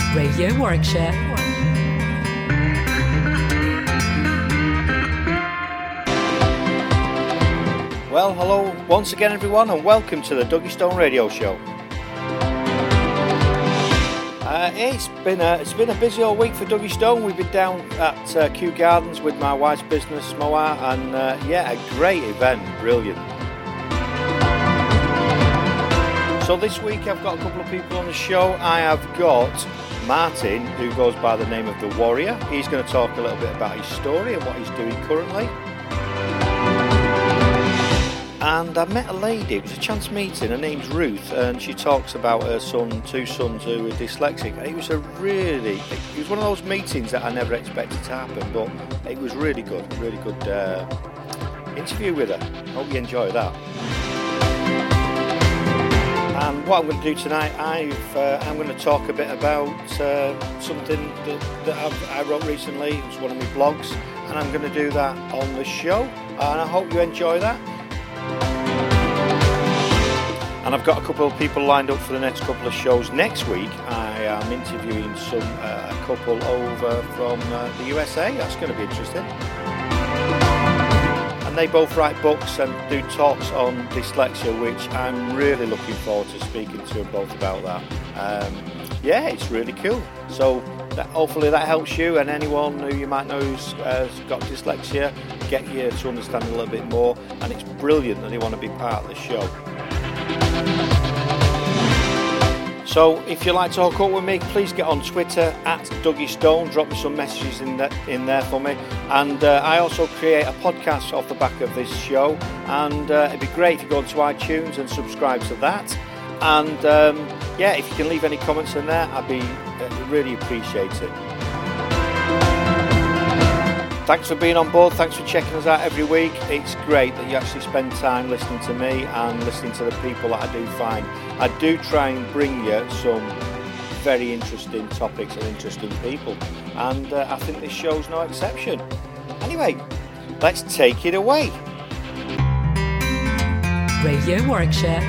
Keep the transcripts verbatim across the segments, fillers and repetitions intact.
Radio Warwickshire. Well, hello once again everyone and welcome to the Dougie Stone Radio Show. Uh, it's been a it's been a busy old week for Dougie Stone. We've been down at uh, Kew Gardens with my wife's business, Moa, and uh, yeah, a great event, brilliant. So this week I've got a couple of people on the show. I have got Martin, who goes by the name of The Warrior. He's going to talk a little bit about his story and what he's doing currently. And I met a lady, it was a chance meeting, her name's Ruth, and she talks about her son, two sons who were dyslexic. And it was a really, it was one of those meetings that I never expected to happen, but it was really good, really good uh, interview with her. Hope you enjoy that. And what I'm going to do tonight, I've, uh, I'm going to talk a bit about uh, something that, that I've, I wrote recently. It was one of my blogs, and I'm going to do that on the show, and I hope you enjoy that. And I've got a couple of people lined up for the next couple of shows. Next week, I am interviewing some uh, a couple over from uh, the U S A. That's going to be interesting. And they both write books and do talks on dyslexia, which I'm really looking forward to speaking to them both about that. Um, yeah, it's really cool. So that, hopefully that helps you and anyone who you might know who's uh, got dyslexia, get you to understand a little bit more. And it's brilliant that they want to be part of the show. So if you'd like to hook up with me, please get on Twitter at Dougie Stone, drop me some messages in, the, in there for me. And uh, I also create a podcast off the back of this show, and uh, it'd be great if you go onto iTunes and subscribe to that. And um, yeah, if you can leave any comments in there, I'd be uh, really appreciate it. Thanks for being on board, thanks for checking us out every week. It's great that you actually spend time listening to me and listening to the people that I do find. I do try and bring you some very interesting topics and interesting people, and uh, I think this show's no exception. Anyway, let's take it away. Radio Warwickshire.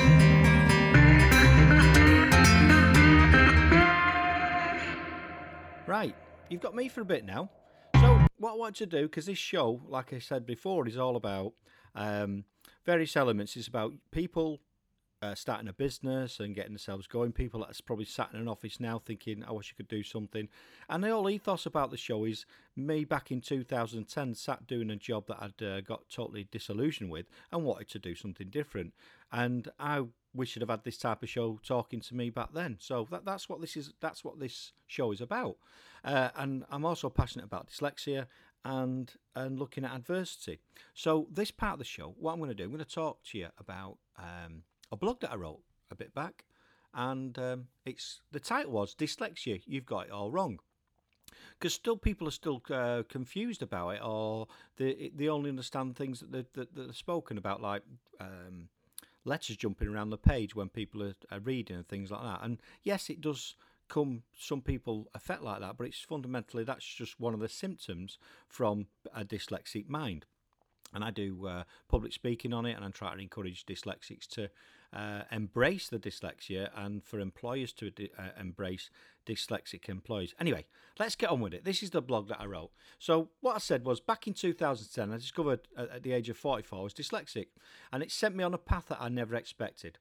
Right, you've got me for a bit now. So what I want to do, because this show, like I said before, is all about um, various elements. It's about people uh, starting a business and getting themselves going. People that's probably sat in an office now thinking, I wish I could do something. And the whole ethos about the show is me back in two thousand ten sat doing a job that I'd uh, got totally disillusioned with and wanted to do something different. And I wish I'd have had this type of show talking to me back then. So that, that's what this is. That's what this show is about. Uh, and I'm also passionate about dyslexia and and looking at adversity. So this part of the show, what I'm going to do, I'm going to talk to you about um, a blog that I wrote a bit back, and um, it's the title was Dyslexia, You've Got It All Wrong. Because still people are still uh, confused about it, or they they only understand things that they're, that they're spoken about, like um, letters jumping around the page when people are, are reading and things like that. And yes, it does come some people affect like that, but it's fundamentally that's just one of the symptoms from a dyslexic mind. And I do uh, public speaking on it, and I try to encourage dyslexics to uh, embrace the dyslexia, and for employers to d- uh, embrace dyslexic employees. Anyway, let's get on with it. This is the blog that I wrote. So what I said was, back in two thousand ten, I discovered uh, at the age of forty-four I was dyslexic, and it sent me on a path that I never expected.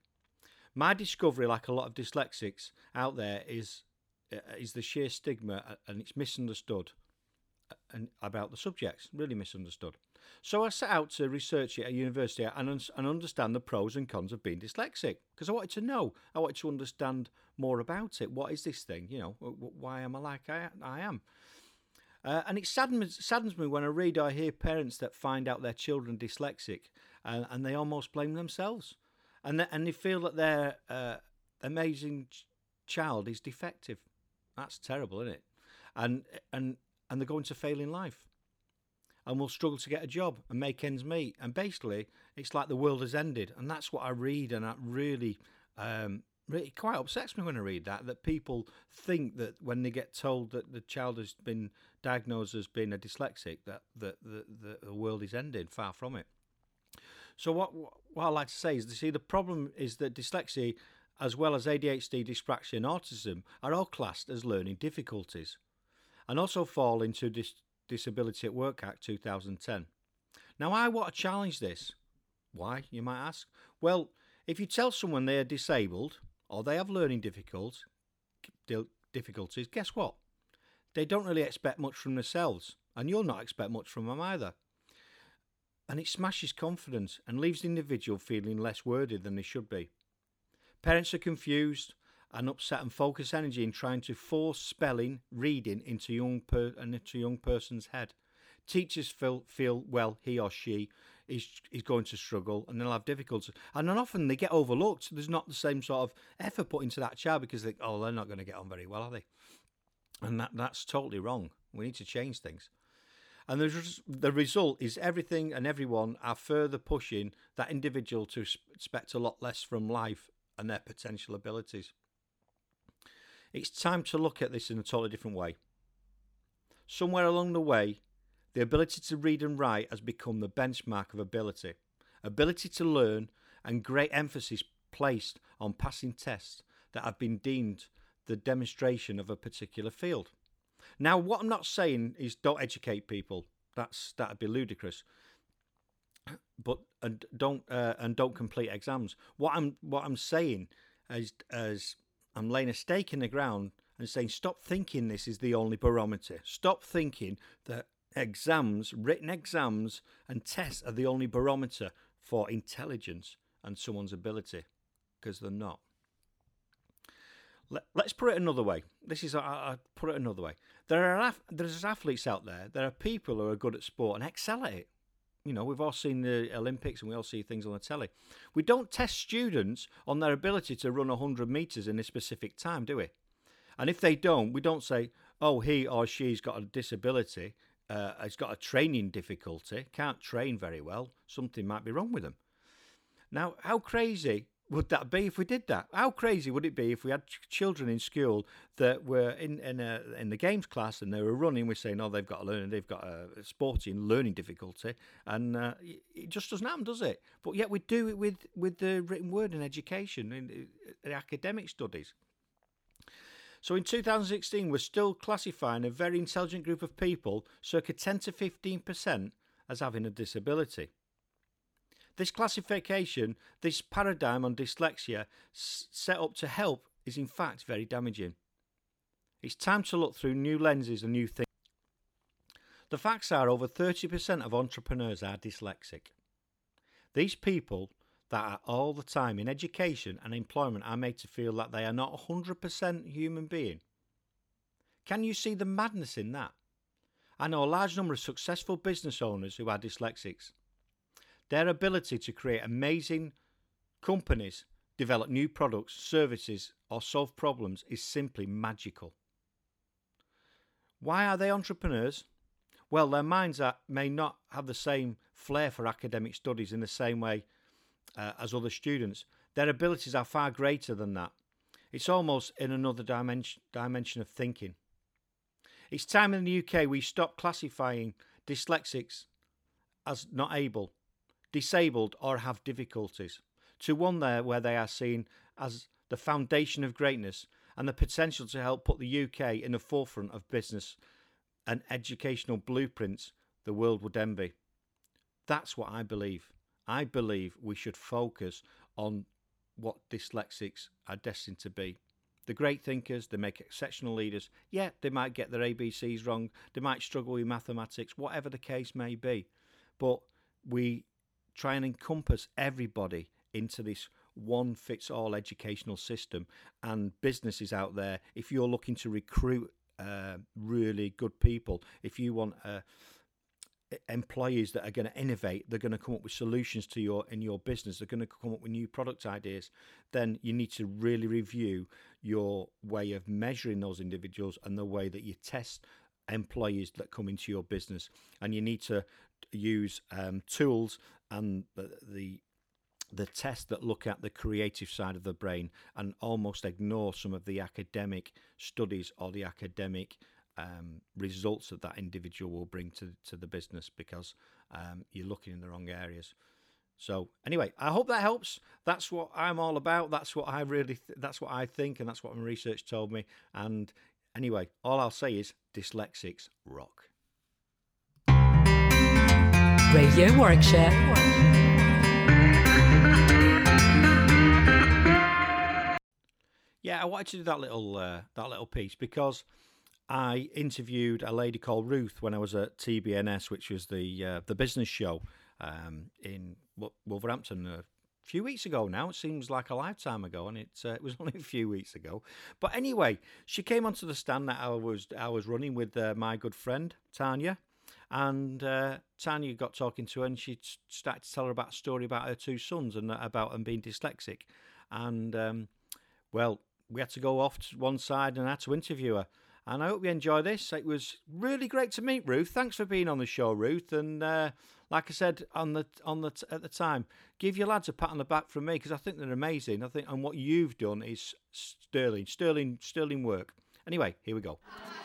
My discovery, like a lot of dyslexics out there, is uh, is the sheer stigma, and it's misunderstood and about the subjects, really misunderstood. So I set out to research it at university and, and understand the pros and cons of being dyslexic, because I wanted to know, I wanted to understand more about it. What is this thing? You know, why am I like I, I am? Uh, and it saddens, saddens me when I read or hear parents that find out their children dyslexic, uh, and they almost blame themselves. And they, and they feel that their uh, amazing ch- child is defective. That's terrible, isn't it? And and and they're going to fail in life, and will struggle to get a job and make ends meet. And basically, it's like the world has ended. And that's what I read, and that really, um, really quite upsets me when I read that. That people think that when they get told that the child has been diagnosed as being a dyslexic, that that the, the, the world is ending. Far from it. So what what I like to say is, you see, the problem is that dyslexia as well as A D H D, dyspraxia, and autism, are all classed as learning difficulties and also fall into Dis- Disability at Work Act two thousand ten. Now, I want to challenge this. Why, you might ask? Well, if you tell someone they are disabled or they have learning difficult, difficulties, guess what? They don't really expect much from themselves, and you'll not expect much from them either. And it smashes confidence and leaves the individual feeling less worthy than they should be. Parents are confused and upset and focus energy in trying to force spelling, reading into young per- into young person's head. Teachers feel, feel well, he or she is, is going to struggle and they'll have difficulties. And then often they get overlooked. There's not the same sort of effort put into that child because they think, oh, they're not going to get on very well, are they? And that, that's totally wrong. We need to change things. And the, the result is everything and everyone are further pushing that individual to expect a lot less from life and their potential abilities. It's time to look at this in a totally different way. Somewhere along the way, the ability to read and write has become the benchmark of ability. Ability to learn and great emphasis placed on passing tests that have been deemed the demonstration of a particular field. Now, what I'm not saying is don't educate people. That's that'd be ludicrous. But and don't uh, and don't complete exams. What I'm what I'm saying is as I'm laying a stake in the ground and saying stop thinking this is the only barometer. Stop thinking that exams, written exams and tests are the only barometer for intelligence and someone's ability, because they're not. Let, let's put it another way. This is I, I put it another way. There are there's athletes out there. There are people who are good at sport and excel at it. You know, we've all seen the Olympics and we all see things on the telly. We don't test students on their ability to run one hundred metres in a specific time, do we? And if they don't, we don't say, oh, he or she's got a disability, uh, has got a training difficulty, can't train very well, something might be wrong with them. Now, how crazy would that be if we did that? How crazy would it be if we had ch- children in school that were in in, a, in the games class and they were running? We're saying, oh, they've got a learning, they've got a sporting learning difficulty, and uh, it just doesn't happen, does it? But yet we do it with with the written word in education, in, in academic studies. So in two thousand sixteen, we're still classifying a very intelligent group of people, circa ten to fifteen percent, as having a disability. This classification, this paradigm on dyslexia set up to help is in fact very damaging. It's time to look through new lenses and new things. The facts are over thirty percent of entrepreneurs are dyslexic. These people that are all the time in education and employment are made to feel that they are not one hundred percent human being. Can you see the madness in that? I know a large number of successful business owners who are dyslexics. Their ability to create amazing companies, develop new products, services, or solve problems is simply magical. Why are they entrepreneurs? Well, their minds are, may not have the same flair for academic studies in the same way uh, as other students. Their abilities are far greater than that. It's almost in another dimension, dimension of thinking. It's time in the U K we stop classifying dyslexics as not able, disabled or have difficulties, to one there where they are seen as the foundation of greatness and the potential to help put the U K in the forefront of business and educational blueprints the world would envy. That's what I believe. I believe we should focus on what dyslexics are destined to be. The great thinkers, they make exceptional leaders. Yeah, they might get their A B Cs wrong, they might struggle with mathematics, whatever the case may be. But we try and encompass everybody into this one-fits-all educational system, and businesses out there, if you're looking to recruit uh, really good people, if you want uh, employees that are going to innovate, they're going to come up with solutions to your in your business, they're going to come up with new product ideas, then you need to really review your way of measuring those individuals and the way that you test employees that come into your business. And you need to use um, tools and the, the the tests that look at the creative side of the brain and almost ignore some of the academic studies or the academic um, results that that individual will bring to, to the business, because um, you're looking in the wrong areas. So anyway, I hope that helps. That's what I'm all about. That's what I really. Th- that's what I think, and that's what my research told me. And anyway, all I'll say is dyslexics rock. Radio Warwickshire. Yeah, I wanted to do that little uh, that little piece because I interviewed a lady called Ruth when I was at T B N S, which was the uh, the business show um, in Wolverhampton a few weeks ago now. It seems like a lifetime ago, and it uh, it was only a few weeks ago. But anyway, she came onto the stand that I was I was running with uh, my good friend Tanya, and uh, Tanya got talking to her, and she started to tell her about a story about her two sons and about them being dyslexic, and um, well, we had to go off to one side and I had to interview her. And I hope you enjoy this. It was really great to meet Ruth. Thanks for being on the show, Ruth. And uh, like I said on the on the at the time, give your lads a pat on the back from me because I think they're amazing. I think and what you've done is sterling, sterling, sterling work. Anyway, here we go.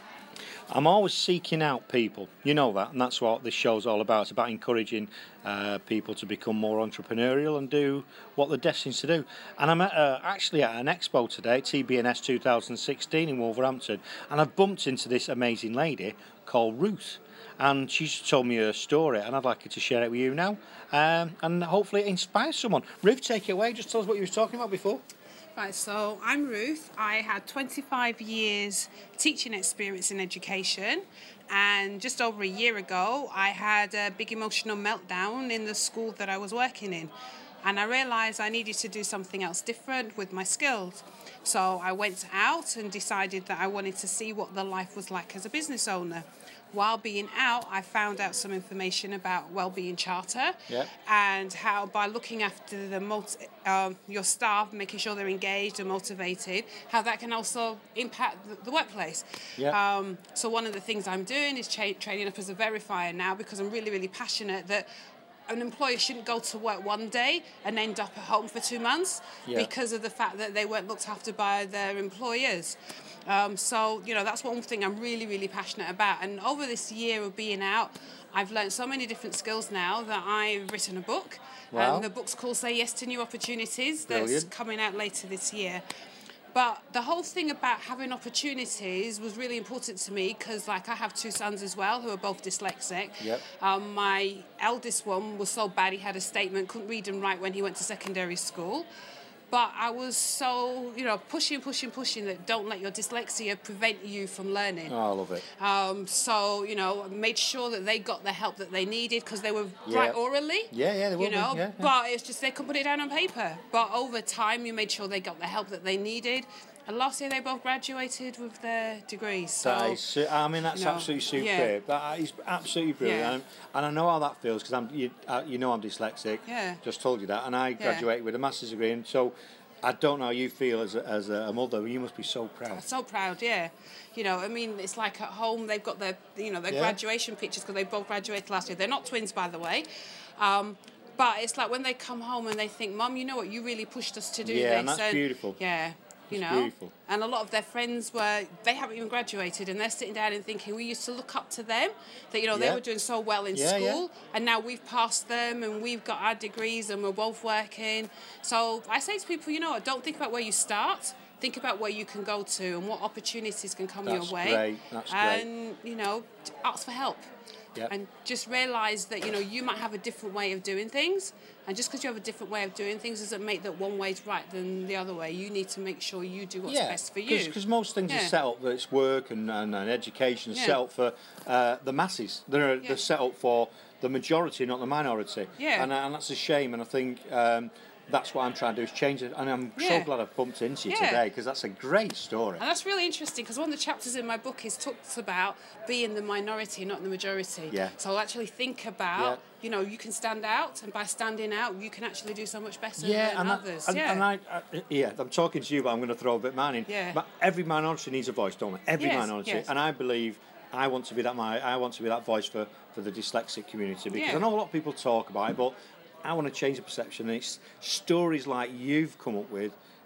I'm always seeking out people, you know that, and that's what this show's all about. It's about encouraging uh, people to become more entrepreneurial and do what they're destined to do. And I'm at, uh, actually at an expo today, T B N S two thousand sixteen in Wolverhampton, and I've bumped into this amazing lady called Ruth. And she's told me her story, and I'd like her to share it with you now, um, and hopefully it inspires someone. Ruth, take it away. Just tell us what you were talking about before. Right, so I'm Ruth. I had twenty-five years teaching experience in education, and just over a year ago I had a big emotional meltdown in the school that I was working in, and I realised I needed to do something else different with my skills. So I went out and decided that I wanted to see what the life was like as a business owner. While being out, I found out some information about Wellbeing Charter, yeah. and how by looking after the multi, um, your staff, making sure they're engaged and motivated, how that can also impact the, the workplace. Yeah. Um, so one of the things I'm doing is tra- training up as a verifier now because I'm really, really passionate that an employer shouldn't go to work one day and end up at home for two months yeah. because of the fact that they weren't looked after by their employers. Um, so, you know, that's one thing I'm really, really passionate about. And over this year of being out, I've learned so many different skills now that I've written a book. Wow. And the book's called Say Yes to New Opportunities. Brilliant. That's coming out later this year. But the whole thing about having opportunities was really important to me because, like, I have two sons as well who are both dyslexic. Yep. Um, my eldest one was so bad he had a statement, couldn't read and write when he went to secondary school. But I was so, you know, pushing, pushing, pushing that don't let your dyslexia prevent you from learning. Oh, I love it. Um, so, you know, I made sure that they got the help that they needed because they were Yeah. right orally. Yeah, yeah, they will You know, be. Yeah, yeah. but it's just they couldn't put it down on paper. But over time, you made sure they got the help that they needed. And last year, they both graduated with their degrees. So, That is, su- I mean, that's you know, absolutely superb. yeah. That is absolutely brilliant. Yeah. And, and I know how that feels because I'm, you, uh, you know, I'm dyslexic. Yeah. Just told you that, and I graduated with a master's degree, and so I don't know how you feel as a, as a mother. But you must be so proud. So proud, yeah. You know, I mean, it's like at home they've got their, you know, their Yeah. graduation pictures because they both graduated last year. They're not twins, by the way. Um, but it's like when they come home and they think, Mum, you know what, you really pushed us to do Yeah, this. and that's beautiful. Yeah. You It's know, beautiful. and a lot of their friends were, they haven't even graduated and they're sitting down and thinking, we used to look up to them, that, you know, Yeah. they were doing so well in Yeah, yeah. school and now we've passed them and we've got our degrees and we're both working. So I say to people, you know what, don't think about where you start, think about where you can go to and what opportunities can come That's your way. great. That's great. And, you know, ask for help. Yep. And just realise that, you know, you might have a different way of doing things. And just because you have a different way of doing things doesn't make that one way is right than the other way. You need to make sure you do what's Yeah, best for you. because most things Yeah. are set up that it's work and, and, and education is Yeah. set up for uh, the masses. They're, Yeah. they're set up for the majority, not the minority. Yeah. And, and that's a shame. And I think um, that's what I'm trying to do is change it. And I'm Yeah. so glad I've bumped into you Yeah. today because that's a great story. And that's really interesting because one of the chapters in my book is talks about being the minority, not the majority. Yeah. So I'll actually think about, Yeah. you know, you can stand out, and by standing out, you can actually do so much better Yeah, than and, others. I, and, yeah. and I, I, yeah, I'm talking to you, but I'm going to throw a bit of mine in. Yeah. But every minority needs a voice, don't they? Every Yes, minority, yes. and I believe I want to be that. My, I want to be that voice for, for the dyslexic community because Yeah. I know a lot of people talk about it, but I want to change the perception. And it's stories like you've come up with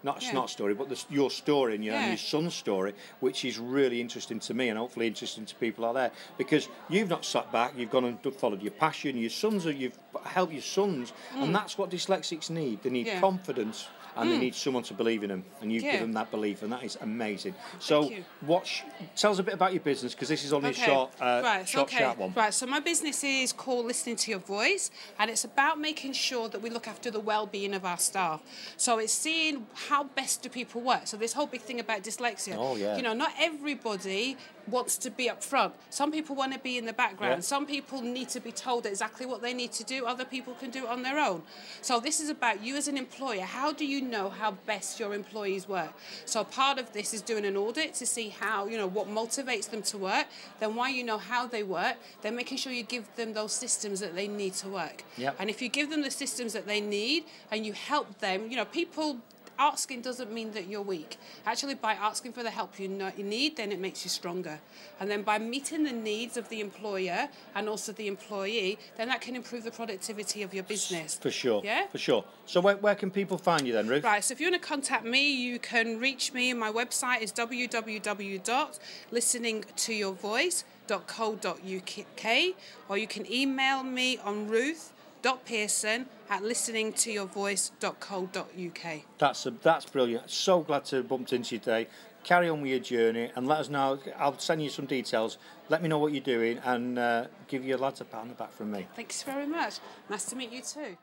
not Yeah. not story, but the, your story and your, and Yeah. your son's story, which is really interesting to me and hopefully interesting to people out there, because you've not sat back, you've gone and followed your passion. Your sons, are, you've helped your sons, and that's what dyslexics need. They need Yeah. confidence. And they need someone to believe in them, and you've Yeah. given them that belief, and that is amazing. So, you. what? Sh- tell us a bit about your business, because this is only a short, uh, right, short, okay. sharp one. Right, so my business is called Listening to Your Voice, and it's about making sure that we look after the well-being of our staff. So it's seeing how best do people work. So this whole big thing about dyslexia. Oh, yeah. You know, not everybody wants to be up front. Some people want to be in the background. Yeah. Some people need to be told exactly what they need to do. Other people can do it on their own. So this is about you as an employer. How do you know how best your employees work? So part of this is doing an audit to see how, you know, what motivates them to work. Then why you know how they work. Then making sure you give them those systems that they need to work. Yep. And if you give them the systems that they need and you help them, you know, people... Asking doesn't mean that you're weak. Actually, by asking for the help you, know, you need, then it makes you stronger. And then by meeting the needs of the employer and also the employee, then that can improve the productivity of your business. For sure. Yeah? For sure. So where, where can people find you then, Ruth? Right, so if you want to contact me, you can reach me. My website is w w w dot listening to your voice dot co dot u k, or you can email me on ruth dot pearson at listening to your voice dot co dot u k. That's a, that's brilliant. So glad to have bumped into you today. Carry on with your journey and let us know. I'll send you some details. Let me know what you're doing and uh, give you a lads a pat on the back from me. Thanks very much. Nice to meet you too.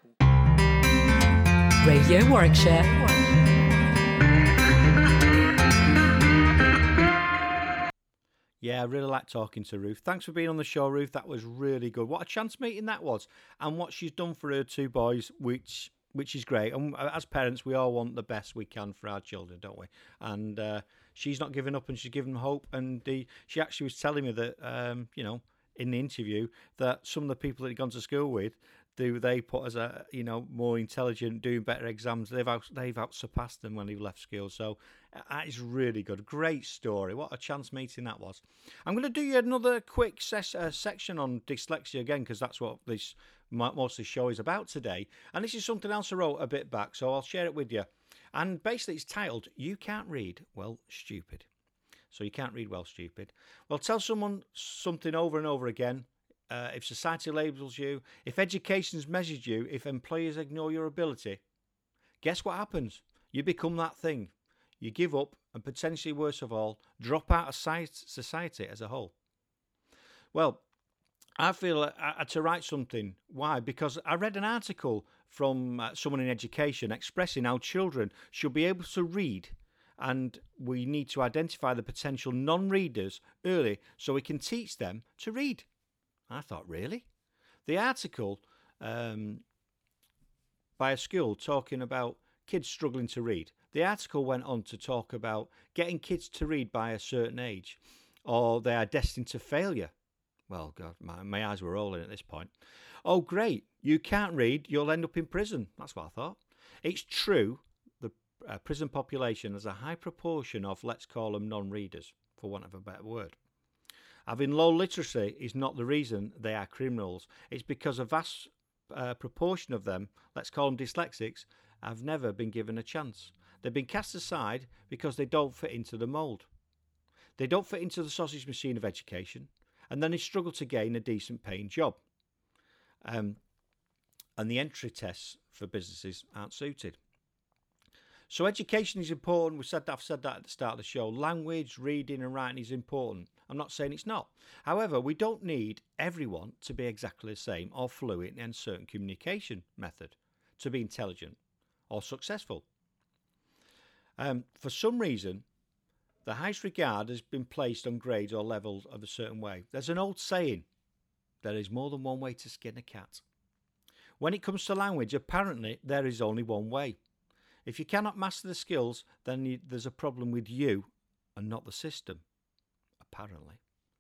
Radio Warwickshire. Yeah, I really like talking to Ruth. Thanks for being on the show, Ruth. That was really good. What a chance meeting that was, and what she's done for her two boys, which which is great. And as parents, we all want the best we can for our children, don't we? And uh, she's not giving up, and she's giving them hope. And the, she actually was telling me that, um, you know, in the interview, that some of the people that he'd gone to school with, do they put as a, you know, more intelligent, doing better exams. They've out, they've out surpassed them when they left school. So that is really good. Great story. What a chance meeting that was. I'm going to do you another quick ses- uh, section on dyslexia again, because that's what this most of the show is about today. And this is something else I wrote a bit back, so I'll share it with you. And basically it's titled, You Can't Read, Well, Stupid. So you can't read well, stupid. Well, tell someone something over and over again. Uh, if society labels you, if education's measured you, if employers ignore your ability, guess what happens? You become that thing. You give up and potentially, worse of all, drop out of society as a whole. Well, I feel I had to write something. Why? Because I read an article from uh, someone in education expressing how children should be able to read, and we need to identify the potential non-readers early so we can teach them to read. I thought, really? The article um, by a school talking about kids struggling to read. The article went on to talk about getting kids to read by a certain age, or they are destined to failure. Well, God, my, my eyes were rolling at this point. Oh, great. You can't read, you'll end up in prison. That's what I thought. It's true, the uh, prison population has a high proportion of, let's call them non-readers, for want of a better word. Having low literacy is not the reason they are criminals. It's because a vast uh, proportion of them, let's call them dyslexics, have never been given a chance. They've been cast aside because they don't fit into the mould. They don't fit into the sausage machine of education, and then they struggle to gain a decent paying job. Um, and the entry tests for businesses aren't suited. So education is important. We said that, I've said that at the start of the show. Language, reading and writing is important. I'm not saying it's not. However, we don't need everyone to be exactly the same or fluent in a certain communication method to be intelligent or successful. Um, for some reason, the highest regard has been placed on grades or levels of a certain way. There's an old saying, there is more than one way to skin a cat. When it comes to language, apparently there is only one way. If you cannot master the skills, then you, there's a problem with you and not the system, apparently.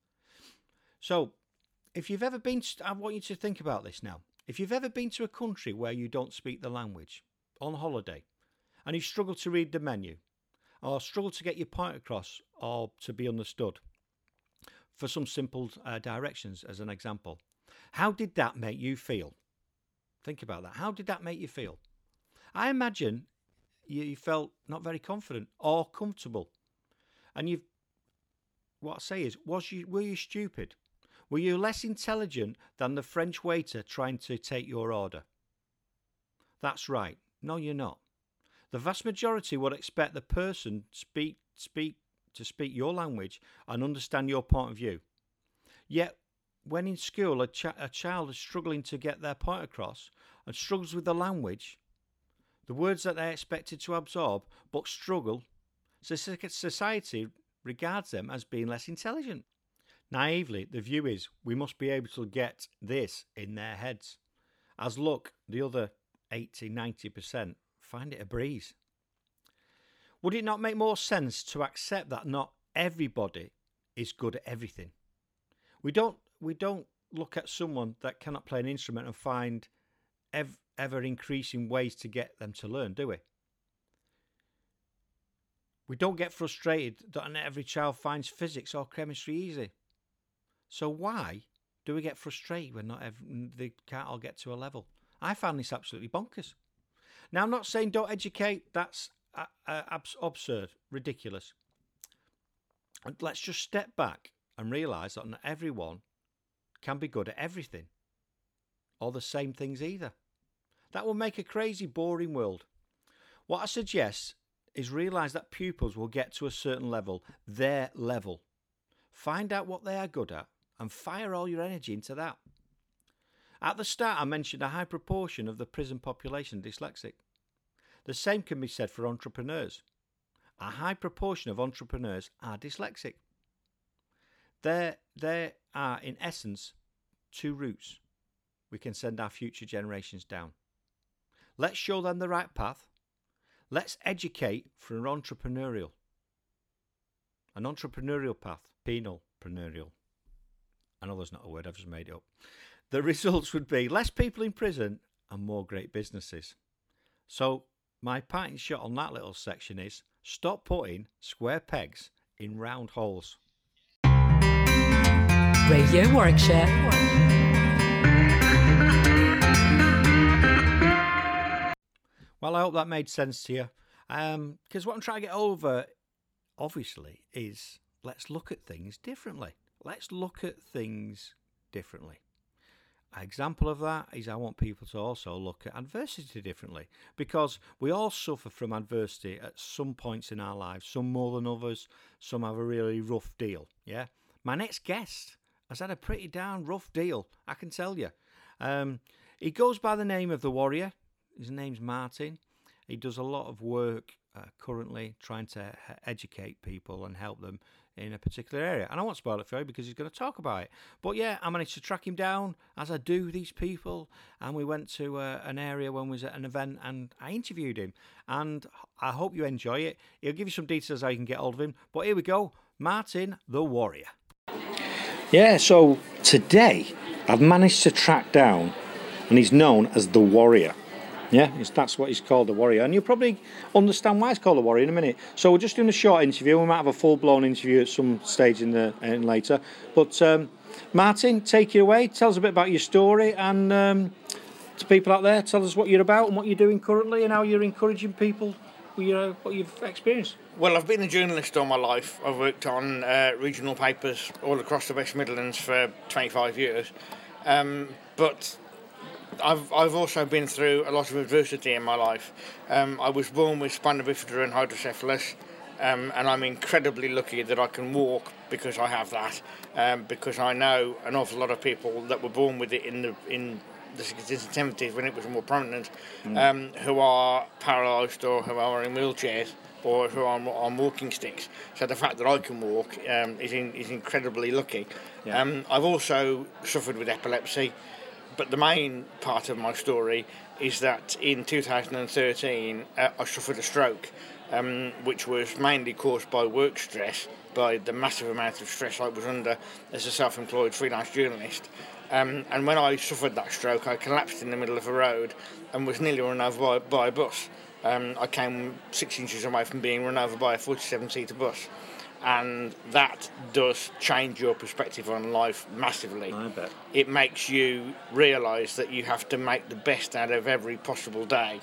So, if you've ever been, to, I want you to think about this now. If you've ever been to a country where you don't speak the language, on holiday, and you struggle to read the menu, or struggle to get your point across, or to be understood, for some simple uh, directions, as an example, how did that make you feel? Think about that. How did that make you feel? I imagine you, you felt not very confident or comfortable. And you've, what I say is, was you were you stupid? Were you less intelligent than the French waiter trying to take your order? That's right. No, you're not. The vast majority would expect the person speak speak to speak your language and understand your point of view. Yet, when in school a, ch- a child is struggling to get their point across and struggles with the language, the words that they're expected to absorb, but struggle, so society regards them as being less intelligent. Naively, the view is we must be able to get this in their heads. As luck, the other eighty, ninety percent find it a breeze. Would it not make more sense to accept that not everybody is good at everything? We don't we don't look at someone that cannot play an instrument and find ev- ever increasing ways to get them to learn, do we? We don't get frustrated that not every child finds physics or chemistry easy. So why do we get frustrated when not every, they can't all get to a level? I found this absolutely bonkers. Now, I'm not saying don't educate. That's uh, uh, abs- absurd, ridiculous. And let's just step back and realise that not everyone can be good at everything or the same things either. That will make a crazy, boring world. What I suggest is realise that pupils will get to a certain level, their level. Find out what they are good at and fire all your energy into that. At the start, I mentioned a high proportion of the prison population dyslexic. The same can be said for entrepreneurs. A high proportion of entrepreneurs are dyslexic. There, there are, in essence, two routes we can send our future generations down. Let's show them the right path. Let's educate for an entrepreneurial. An entrepreneurial path. Penalpreneurial. I know that's not a word, I've just made it up. The results would be less people in prison and more great businesses. So my parting shot on that little section is stop putting square pegs in round holes. Radio Warwickshire. Well, I hope that made sense to you. Um, because what I'm trying to get over, obviously, is let's look at things differently. Let's look at things differently. An example of that is I want people to also look at adversity differently, because we all suffer from adversity at some points in our lives, some more than others, some have a really rough deal, yeah? My next guest has had a pretty darn rough deal, I can tell you. Um, he goes by the name of The Warrior. His name's Martin. He does a lot of work uh, currently trying to educate people and help them in a particular area. And I won't spoil it for you because he's going to talk about it. But yeah, I managed to track him down, as I do these people, and we went to uh, an area when we was at an event and I interviewed him. And I hope you enjoy it. He'll give you some details how you can get hold of him. But here we go, Martin the Warrior. Yeah, so today I've managed to track down, and he's known as the Warrior. Yeah, that's what he's called, the Warrior. And you'll probably understand why it's called the Warrior in a minute. So we're just doing a short interview. We might have a full-blown interview at some stage in the in later. But um, Martin, take you away. Tell us a bit about your story, and um, to people out there, tell us what you're about and what you're doing currently and how you're encouraging people with your, what you've experienced. Well, I've been a journalist all my life. I've worked on uh, regional papers all across the West Midlands for twenty-five years. Um, but I've I've also been through a lot of adversity in my life. Um, I was born with spina bifida and hydrocephalus, um, and I'm incredibly lucky that I can walk because I have that. Um, because I know an awful lot of people that were born with it in the in the sixties and seventies when it was more prominent, mm. um, who are paralysed or who are in wheelchairs or who are on walking sticks. So the fact that I can walk um, is in, is incredibly lucky. Yeah. Um, I've also suffered with epilepsy. But the main part of my story is that in two thousand thirteen uh, I suffered a stroke, um, which was mainly caused by work stress, by the massive amount of stress I was under as a self-employed freelance journalist. Um, and when I suffered that stroke, I collapsed in the middle of a road and was nearly run over by, by a bus. Um, I came six inches away from being run over by a forty-seven seater bus. And that does change your perspective on life massively. I bet. It makes you realise that you have to make the best out of every possible day,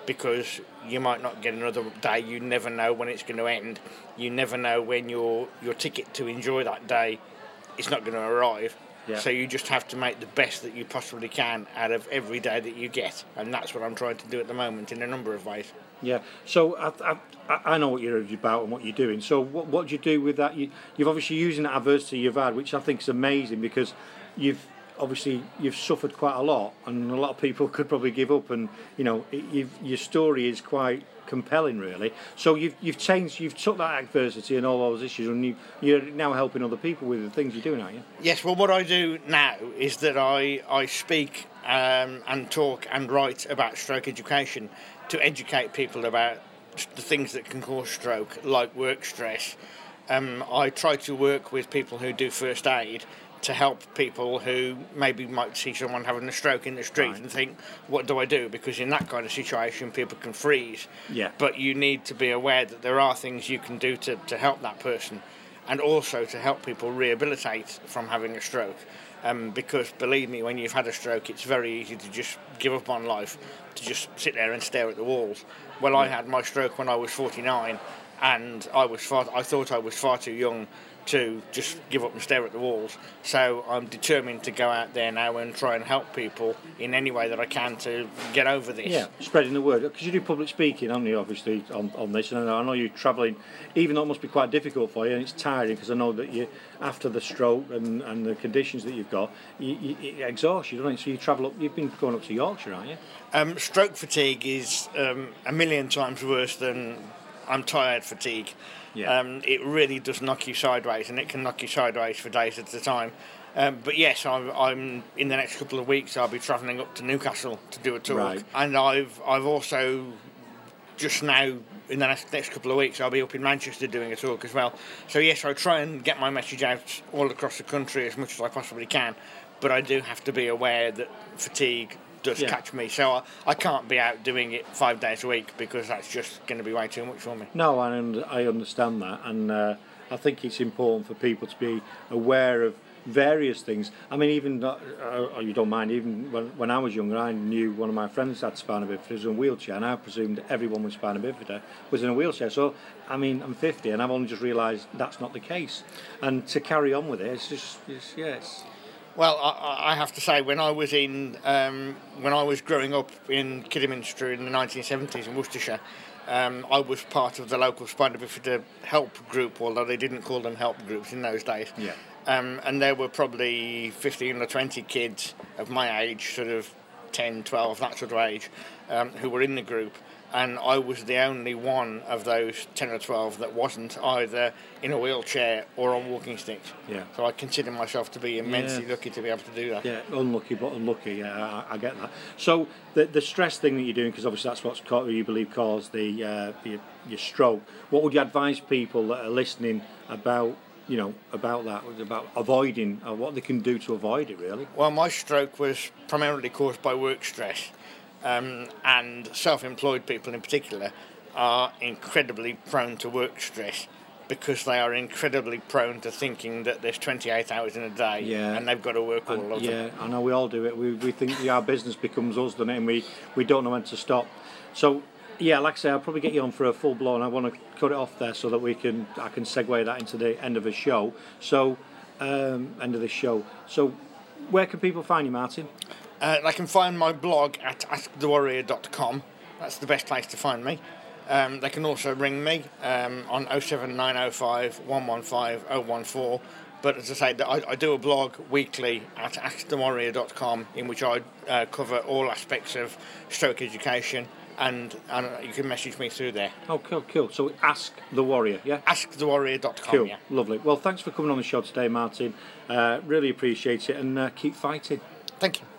because you might not get another day. You never know when it's going to end. You never know when your your ticket to enjoy that day is not going to arrive. Yeah. So you just have to make the best that you possibly can out of every day that you get, and that's what I'm trying to do at the moment in a number of ways. Yeah. So I, I, I know what you're about and what you're doing. So what what do you do with that? You, you've obviously using that adversity you've had, which I think is amazing, because you've obviously you've suffered quite a lot, and a lot of people could probably give up. And you know, it, you've, your story is quite compelling, really. So you've you've changed, you've took that adversity and all those issues, and you you're now helping other people with the things you're doing, aren't you? Yes. Well, what I do now is that I I speak um, and talk and write about stroke education to educate people about the things that can cause stroke, like work stress. Um, I try to work with people who do first aid to help people who maybe might see someone having a stroke in the street right. and think, what do I do? Because in that kind of situation, people can freeze. Yeah. But you need to be aware that there are things you can do to, to help that person, and also to help people rehabilitate from having a stroke. Um, because believe me, when you've had a stroke, it's very easy to just give up on life, to just sit there and stare at the walls. Well, yeah. I had my stroke when I was forty-nine, and I was far, I thought I was far too young to just give up and stare at the walls. So I'm determined to go out there now and try and help people in any way that I can to get over this. Yeah, spreading the word. Because you do public speaking, haven't you, obviously, on, on this. And I know you're travelling, even though it must be quite difficult for you, and it's tiring, because I know that you, after the stroke and, and the conditions that you've got, you, you, it exhausts you, doesn't it? So you travel up, you've been going up to Yorkshire, aren't you? Um, stroke fatigue is um, a million times worse than I'm tired fatigue. Yeah. Um, it really does knock you sideways, and it can knock you sideways for days at a time. Um, but yes, I'm, I'm in the next couple of weeks. I'll be travelling up to Newcastle to do a talk, right. and I've I've also just now in the next, next couple of weeks I'll be up in Manchester doing a talk as well. So yes, I try and get my message out all across the country as much as I possibly can. But I do have to be aware that fatigue does yeah. catch me, so I, I can't be out doing it five days a week, because that's just going to be way too much for me. No, and I understand that, and uh, I think it's important for people to be aware of various things. I mean, even uh, uh, you don't mind, even when, when I was younger, I knew one of my friends had spina bifida, was in a wheelchair, and I presumed everyone with spina bifida was in a wheelchair. So, I mean, I'm fifty, and I've only just realised that's not the case. And to carry on with it, it's just, it's, yes. Yeah, Well, I, I have to say, when I was in, um, when I was growing up in Kidderminster in the nineteen seventies in Worcestershire, um, I was part of the local spina bifida help group, although they didn't call them help groups in those days. Yeah. Um, and there were probably fifteen or twenty kids of my age, sort of ten, twelve, that sort of age, um, who were in the group. And I was the only one of those ten or twelve that wasn't either in a wheelchair or on walking sticks. Yeah. So I consider myself to be immensely yeah. lucky to be able to do that. Yeah, unlucky but unlucky. Yeah, I, I get that. So the the stress thing that you're doing, because obviously that's what's called, you believe caused the uh, your, your stroke. What would you advise people that are listening about? You know, about that, about avoiding, uh, what they can do to avoid it, really? Well, my stroke was primarily caused by work stress. Um, and self-employed people in particular are incredibly prone to work stress, because they are incredibly prone to thinking that there's twenty-eight hours in a day yeah. and they've got to work all and, of yeah, them. I know we all do it. We we think our business becomes us, doesn't it? And we, we don't know when to stop. So, yeah, like I say, I'll probably get you on for a full blown. I want to cut it off there so that we can I can segue that into the end of the show. So, um, end of the show. So, where can people find you, Martin? Uh, they can find my blog at ask the warrior dot com. That's the best place to find me. Um, they can also ring me um, on oh seven nine oh five, one one five, oh one four. But as I say, I, I do a blog weekly at ask the warrior dot com, in which I uh, cover all aspects of stroke education, and, and you can message me through there. Oh, cool, cool. So Ask the Warrior, yeah? ask the warrior dot com, cool, yeah. Lovely. Well, thanks for coming on the show today, Martin. Uh, really appreciate it, and uh, keep fighting. Thank you.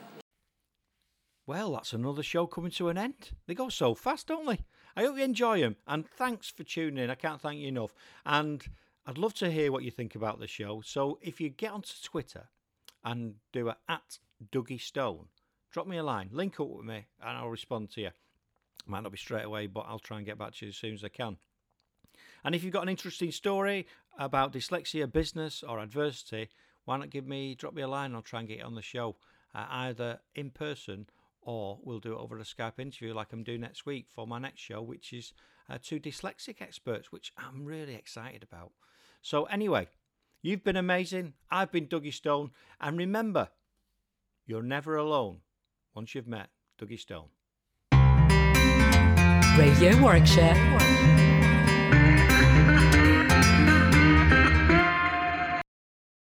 Well, that's another show coming to an end. They go so fast, don't they? I hope you enjoy them, and thanks for tuning in. I can't thank you enough. And I'd love to hear what you think about the show. So if you get onto Twitter and do a at Dougie Stone, drop me a line, link up with me, and I'll respond to you. Might not be straight away, but I'll try and get back to you as soon as I can. And if you've got an interesting story about dyslexia, business, or adversity, why not give me, drop me a line, and I'll try and get it on the show, uh, either in person or we'll do it over a Skype interview like I'm doing next week for my next show, which is uh, two dyslexic experts, which I'm really excited about. So anyway, you've been amazing. I've been Dougie Stone. And remember, you're never alone once you've met Dougie Stone. Radio Warwickshire.